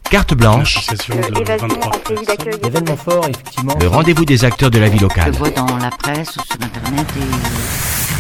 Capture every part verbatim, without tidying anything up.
Carte blanche, événement fort, effectivement. le rendez-vous des acteurs de la vie locale. Je vois dans la presse ou sur internet et...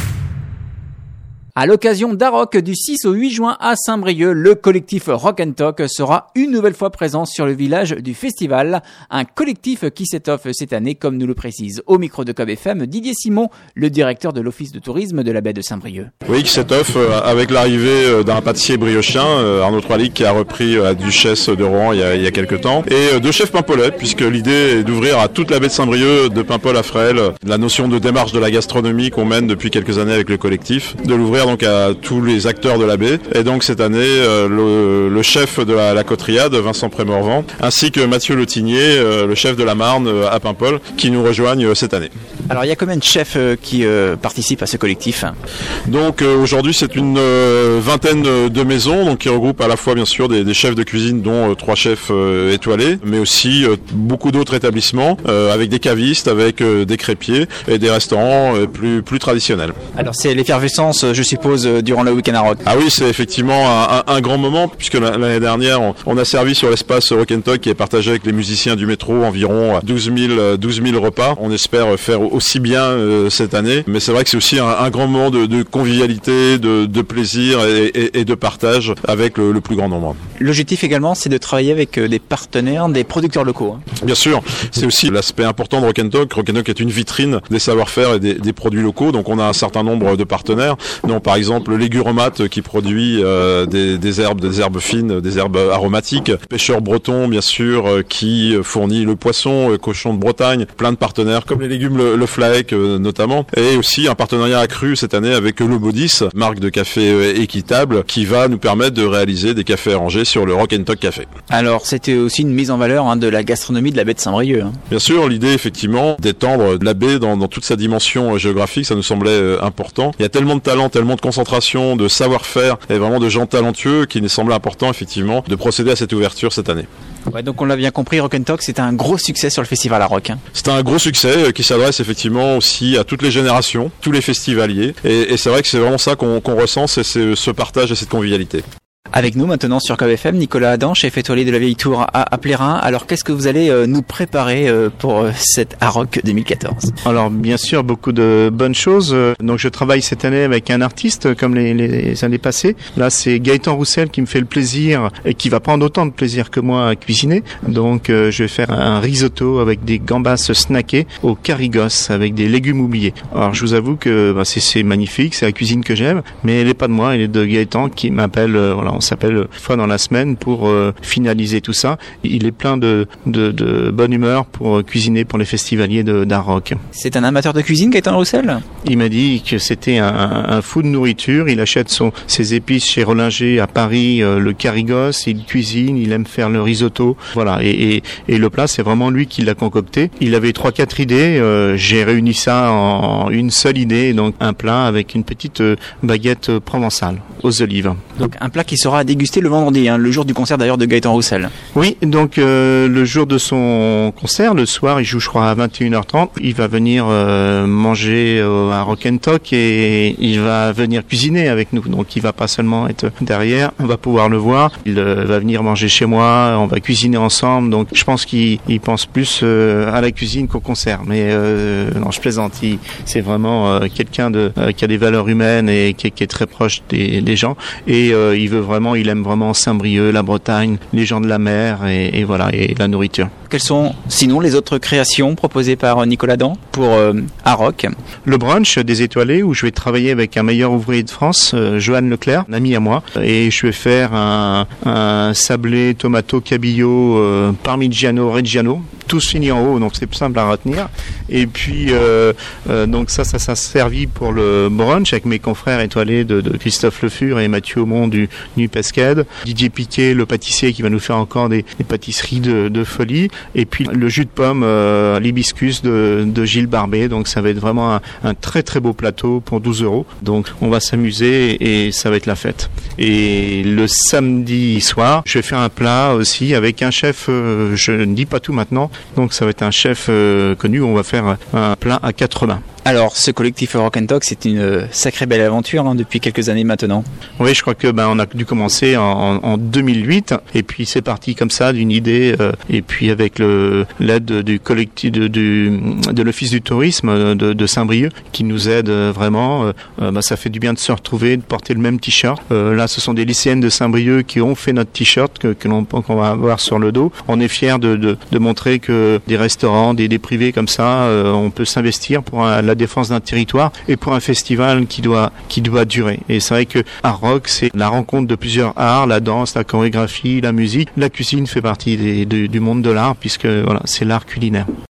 À l'occasion d'Aroc du six au huit juin à Saint-Brieuc, le collectif Rock and Talk sera une nouvelle fois présent sur le village du festival. Un collectif qui s'étoffe cette année, comme nous le précise au micro de Cob F M Didier Simon, le directeur de l'office de tourisme de la baie de Saint-Brieuc. Oui, qui s'étoffe avec l'arrivée d'un pâtissier briochien, Arnaud Troilic, qui a repris la duchesse de Rohan il y a, il y a quelques temps, et deux chefs pimpolais, puisque l'idée est d'ouvrir à toute la baie de Saint-Brieuc, de Paimpol à Fresles, la notion de démarche de la gastronomie qu'on mène depuis quelques années avec le collectif, de l'ouvrir donc à tous les acteurs de la baie. Et donc cette année, euh, le, le chef de la, la Côte-Riade, Vincent Prémorvan, ainsi que Mathieu Letigné, euh, le chef de la Marne euh, à Paimpol, qui nous rejoignent euh, cette année. Alors il y a combien de chefs euh, qui euh, participent à ce collectif ? Donc euh, aujourd'hui c'est une euh, vingtaine de maisons, donc qui regroupent à la fois bien sûr des, des chefs de cuisine, dont euh, trois chefs euh, étoilés, mais aussi euh, beaucoup d'autres établissements, euh, avec des cavistes, avec euh, des crêpiers et des restaurants euh, plus, plus traditionnels. Alors c'est l'effervescence, je suppose, durant le week-end à Rock. Ah oui, c'est effectivement un, un, un grand moment, puisque l'année dernière, on, on a servi sur l'espace Rock and Talk, qui est partagé avec les musiciens du métro, environ douze mille repas. On espère faire aussi bien euh, cette année, mais c'est vrai que c'est aussi un, un grand moment de, de convivialité, de, de plaisir et, et, et de partage avec le, le plus grand nombre. L'objectif également, c'est de travailler avec des partenaires, des producteurs locaux. Hein. Bien sûr, c'est aussi l'aspect important de Rock and Talk. Rock and Talk est une vitrine des savoir-faire et des, des produits locaux, donc on a un certain nombre de partenaires, dont par exemple Léguromate qui produit euh, des, des herbes, des herbes fines, des herbes aromatiques. Pêcheurs Bretons, bien sûr, euh, qui fournit le poisson, euh, cochon de Bretagne. Plein de partenaires, comme les légumes Le, le Flaec euh, notamment. Et aussi un partenariat accru cette année avec Le Baudis, marque de café euh, équitable, qui va nous permettre de réaliser des cafés arrangés sur le Rock and Talk Café. Alors c'était aussi une mise en valeur hein, de la gastronomie de la baie de Saint-Brieuc. Hein. Bien sûr, l'idée effectivement d'étendre la baie dans, dans toute sa dimension euh, géographique, ça nous semblait euh, important. Il y a tellement de talent, tellement de concentration, de savoir-faire et vraiment de gens talentueux qu'il nous semblait important effectivement de procéder à cette ouverture cette année. Ouais, donc on l'a bien compris, Rock and Talk, c'est un gros succès sur le festival à Rock. Hein. C'est un gros succès qui s'adresse effectivement aussi à toutes les générations, tous les festivaliers. Et, et c'est vrai que c'est vraiment ça qu'on qu'on ressent, c'est ce partage et cette convivialité. Avec nous maintenant sur Cob F M, Nicolas Adam, chef étoilé de la Vieille Tour à, à Plérin. Alors qu'est-ce que vous allez euh, nous préparer euh, pour euh, cette Aroc deux mille quatorze ? Alors bien sûr, beaucoup de bonnes choses. Donc je travaille cette année avec un artiste comme les, les années passées. Là c'est Gaëtan Roussel qui me fait le plaisir et qui va prendre autant de plaisir que moi à cuisiner. Donc euh, je vais faire un risotto avec des gambas snackées au carigos avec des légumes oubliés. Alors je vous avoue que bah, c'est, c'est magnifique, c'est la cuisine que j'aime, mais elle n'est pas de moi, elle est de Gaëtan qui m'appelle, euh, voilà, on s'appelle une fois dans la semaine pour euh, finaliser tout ça. Il est plein de, de, de bonne humeur pour cuisiner pour les festivaliers de, d'Aroc. C'est un amateur de cuisine, Gaëtan Roussel ? Il m'a dit que c'était un, un fou de nourriture. Il achète son, ses épices chez Rollinger à Paris, euh, le carigos, il cuisine, il aime faire le risotto. Voilà, et, et, et le plat, c'est vraiment lui qui l'a concocté. Il avait trois, quatre idées. Euh, j'ai réuni ça en une seule idée, donc un plat avec une petite euh, baguette provençale aux olives. Donc un plat qui sera à déguster le vendredi, hein, le jour du concert d'ailleurs de Gaëtan Roussel. Oui, donc euh, le jour de son concert, le soir, il joue je crois à vingt et une heures trente, il va venir euh, manger euh, à Rock and Talk et il va venir cuisiner avec nous. Donc il va pas seulement être derrière, on va pouvoir le voir, il euh, va venir manger chez moi, on va cuisiner ensemble. Donc je pense qu'il il pense plus euh, à la cuisine qu'au concert. Mais euh, non, je plaisante, il, c'est vraiment euh, quelqu'un de euh, qui a des valeurs humaines et qui, qui est très proche des, des gens et euh, il veut vraiment, il aime vraiment Saint-Brieuc, la Bretagne, les gens de la mer et, et voilà, et la nourriture. Quelles sont sinon les autres créations proposées par Nicolas Dan pour euh, Aroc ? Le brunch des étoilés où je vais travailler avec un meilleur ouvrier de France, euh, Johan Leclerc, un ami à moi, et je vais faire un, un sablé tomato cabillaud euh, parmigiano reggiano, tous finis en haut, donc c'est plus simple à retenir. Et puis euh, euh, donc ça, ça, ça servi pour le brunch avec mes confrères étoilés de, de Christophe Le Fur et Mathieu Aumont du Nu Pesqued, Didier Piquet, le pâtissier qui va nous faire encore des, des pâtisseries de, de folie, et puis le jus de pomme euh, l'hibiscus de, de Gilles Barbet. Donc ça va être vraiment un, un très très beau plateau pour douze euros. Donc on va s'amuser et ça va être la fête. Et le samedi soir, je vais faire un plat aussi avec un chef, euh, je ne dis pas tout maintenant, donc ça va être un chef euh, connu, on va faire un plat à quatre mains. Alors, ce collectif Rock and Talk, c'est une sacrée belle aventure hein, depuis quelques années maintenant. Oui, je crois que ben on a dû commencer en, en deux mille huit et puis c'est parti comme ça d'une idée euh, et puis avec le l'aide du collectif de, du, de l'Office du tourisme de, de Saint-Brieuc qui nous aide vraiment. Euh, ben, ça fait du bien de se retrouver, de porter le même t-shirt. Euh, là, ce sont des lycéennes de Saint-Brieuc qui ont fait notre t-shirt que, que l'on qu'on va avoir sur le dos. On est fiers de, de, de montrer que des restaurants, des, des privés comme ça, euh, on peut s'investir pour un, la défense d'un territoire et pour un festival qui doit qui doit durer. Et c'est vrai que Art Rock, c'est la rencontre de plusieurs arts, la danse, la chorégraphie, la musique, la cuisine fait partie des, de, du monde de l'art puisque voilà, c'est l'art culinaire.